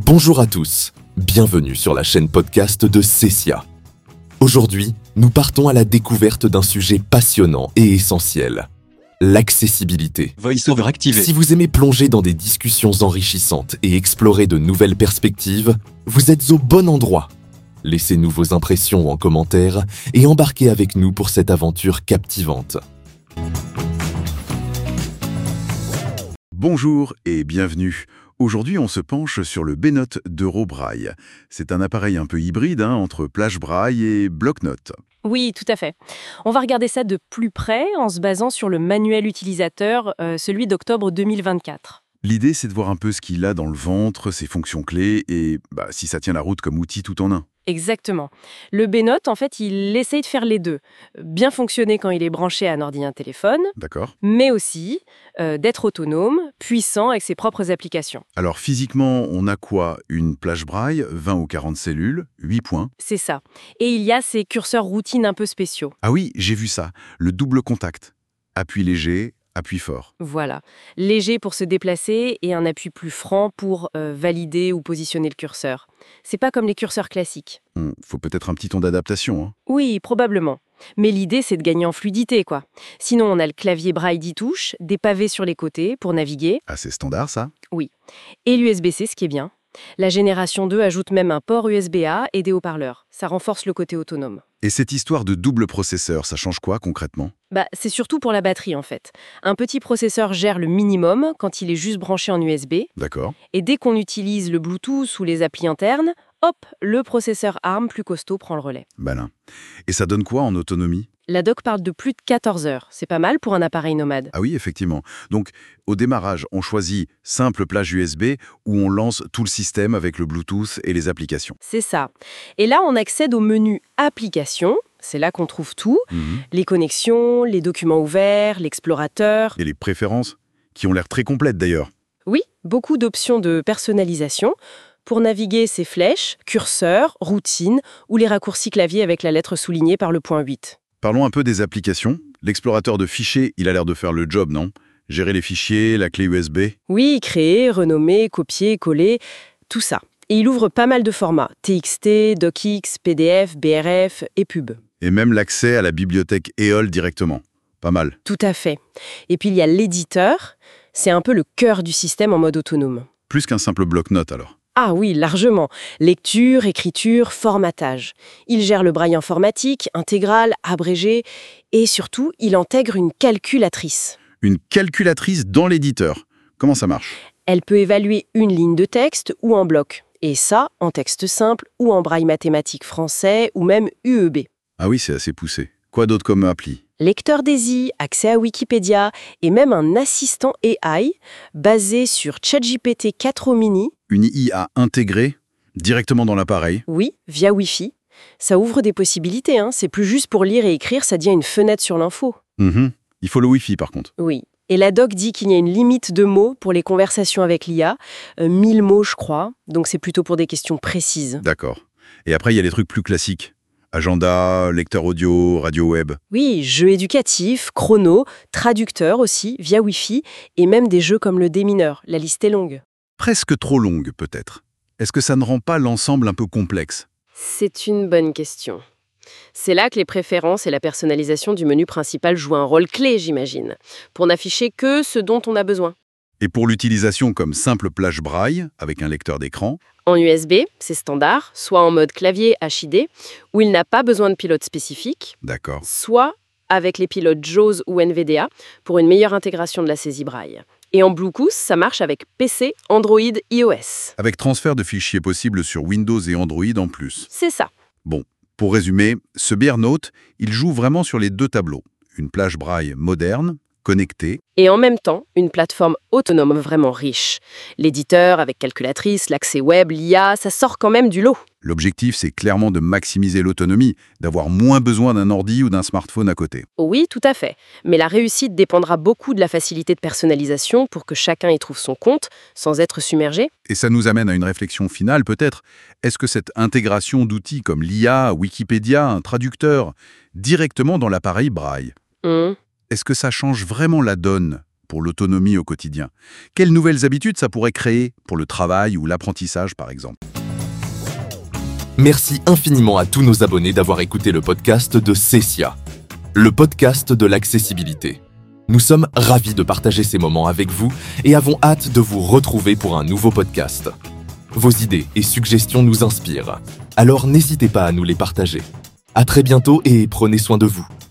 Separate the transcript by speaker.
Speaker 1: Bonjour à tous, bienvenue sur la chaîne podcast de Cessia. Aujourd'hui, nous partons à la découverte d'un sujet passionnant et essentiel, l'accessibilité.
Speaker 2: VoiceOver activé.
Speaker 1: Si vous aimez plonger dans des discussions enrichissantes et explorer de nouvelles perspectives, vous êtes au bon endroit. Laissez-nous vos impressions en commentaire et embarquez avec nous pour cette aventure captivante.
Speaker 3: Bonjour et bienvenue. Aujourd'hui, on se penche sur le B-Note d'Eurobraille. C'est un appareil un peu hybride entre plage braille et bloc-notes.
Speaker 4: Oui, tout à fait. On va regarder ça de plus près en se basant sur le manuel utilisateur, celui d'octobre 2024.
Speaker 3: L'idée, c'est de voir un peu ce qu'il a dans le ventre, ses fonctions clés et si ça tient la route comme outil tout en un.
Speaker 4: Exactement. Le B-Note, en fait, il essaye de faire les deux. Bien fonctionner quand il est branché à un ordi, un téléphone,
Speaker 3: D'accord.
Speaker 4: mais aussi d'être autonome, puissant avec ses propres applications.
Speaker 3: Alors physiquement, on a quoi? Une plage braille, 20 ou 40 cellules, 8 points.
Speaker 4: C'est ça. Et il y a ces curseurs routines un peu spéciaux.
Speaker 3: Ah oui, j'ai vu ça. Le double contact. Appui léger, appui fort.
Speaker 4: Voilà. Léger pour se déplacer et un appui plus franc pour valider ou positionner le curseur. C'est pas comme les curseurs classiques.
Speaker 3: Faut peut-être un petit ton d'adaptation.
Speaker 4: Oui, probablement. Mais l'idée, c'est de gagner en fluidité, quoi. Sinon, on a le clavier braille 10 touches, des pavés sur les côtés pour naviguer.
Speaker 3: Assez standard, ça.
Speaker 4: Oui. Et l'USB-C, ce qui est bien. La génération 2 ajoute même un port USB-A et des haut-parleurs. Ça renforce le côté autonome.
Speaker 3: Et cette histoire de double processeur, ça change quoi concrètement?
Speaker 4: C'est surtout pour la batterie, en fait. Un petit processeur gère le minimum quand il est juste branché en USB.
Speaker 3: D'accord.
Speaker 4: Et dès qu'on utilise le Bluetooth ou les applis internes, hop, le processeur ARM plus costaud prend le relais.
Speaker 3: Malin. Et ça donne quoi en autonomie?
Speaker 4: La doc parle de plus de 14 heures. C'est pas mal pour un appareil nomade.
Speaker 3: Ah oui, effectivement. Donc, au démarrage, on choisit simple plage USB ou on lance tout le système avec le Bluetooth et les applications.
Speaker 4: C'est ça. Et là, on accède au menu Applications. C'est là qu'on trouve tout. Les connexions, les documents ouverts, l'explorateur.
Speaker 3: Et les préférences, qui ont l'air très complètes d'ailleurs.
Speaker 4: Oui, beaucoup d'options de personnalisation. Pour naviguer, c'est flèches, curseurs, routines ou les raccourcis clavier avec la lettre soulignée par le point 8.
Speaker 3: Parlons un peu des applications. L'explorateur de fichiers, il a l'air de faire le job, non? Gérer les fichiers, la clé USB.
Speaker 4: Oui, créer, renommer, copier, coller, tout ça. Et il ouvre pas mal de formats. TXT, DocX, PDF, BRF et Pub.
Speaker 3: Et même l'accès à la bibliothèque EOL directement. Pas mal.
Speaker 4: Tout à fait. Et puis il y a l'éditeur. C'est un peu le cœur du système en mode autonome.
Speaker 3: Plus qu'un simple bloc-notes alors.
Speaker 4: Ah oui, largement. Lecture, écriture, formatage. Il gère le braille informatique, intégral, abrégé, et surtout, il intègre une calculatrice.
Speaker 3: Une calculatrice dans l'éditeur. Comment ça marche?
Speaker 4: Elle peut évaluer une ligne de texte ou en bloc. Et ça, en texte simple ou en braille mathématique français ou même UEB.
Speaker 3: Ah oui, c'est assez poussé. Quoi d'autre comme appli?
Speaker 4: Lecteur DAISY, accès à Wikipédia et même un assistant AI basé sur ChatGPT 4 Mini.
Speaker 3: Une IA intégrée directement dans l'appareil.
Speaker 4: Oui, via Wi-Fi. Ça ouvre des possibilités, C'est plus juste pour lire et écrire, ça devient une fenêtre sur l'info.
Speaker 3: Il faut le Wi-Fi par contre.
Speaker 4: Oui. Et la doc dit qu'il y a une limite de mots pour les conversations avec l'IA. 1000 mots, je crois. Donc c'est plutôt pour des questions précises.
Speaker 3: D'accord. Et après, il y a les trucs plus classiques. Agenda, lecteur audio, radio web.
Speaker 4: Oui, jeux éducatifs, chrono, traducteur aussi, via Wi-Fi, et même des jeux comme le démineur. La liste est longue.
Speaker 3: Presque trop longue, peut-être. Est-ce que ça ne rend pas l'ensemble un peu complexe?
Speaker 4: C'est une bonne question. C'est là que les préférences et la personnalisation du menu principal jouent un rôle clé, j'imagine, pour n'afficher que ce dont on a besoin.
Speaker 3: Et pour l'utilisation comme simple plage braille, avec un lecteur d'écran?
Speaker 4: En USB, c'est standard, soit en mode clavier HID, où il n'a pas besoin de pilote spécifique,
Speaker 3: D'accord.
Speaker 4: soit avec les pilotes JAWS ou NVDA pour une meilleure intégration de la saisie braille. Et en Bluetooth, ça marche avec PC, Android, iOS.
Speaker 3: Avec transfert de fichiers possible sur Windows et Android en plus.
Speaker 4: C'est ça.
Speaker 3: Bon, pour résumer, ce B-Note, il joue vraiment sur les deux tableaux. Une plage braille moderne, connectée.
Speaker 4: Et en même temps, une plateforme autonome vraiment riche. L'éditeur avec calculatrice, l'accès web, l'IA, ça sort quand même du lot.
Speaker 3: L'objectif, c'est clairement de maximiser l'autonomie, d'avoir moins besoin d'un ordi ou d'un smartphone à côté.
Speaker 4: Oui, tout à fait. Mais la réussite dépendra beaucoup de la facilité de personnalisation pour que chacun y trouve son compte, sans être submergé.
Speaker 3: Et ça nous amène à une réflexion finale peut-être. Est-ce que cette intégration d'outils comme l'IA, Wikipédia, un traducteur, directement dans l'appareil braille, est-ce que ça change vraiment la donne pour l'autonomie au quotidien. Quelles nouvelles habitudes ça pourrait créer pour le travail ou l'apprentissage, par exemple?
Speaker 1: Merci infiniment à tous nos abonnés d'avoir écouté le podcast de CESIA, le podcast de l'accessibilité. Nous sommes ravis de partager ces moments avec vous et avons hâte de vous retrouver pour un nouveau podcast. Vos idées et suggestions nous inspirent, alors n'hésitez pas à nous les partager. À très bientôt et prenez soin de vous.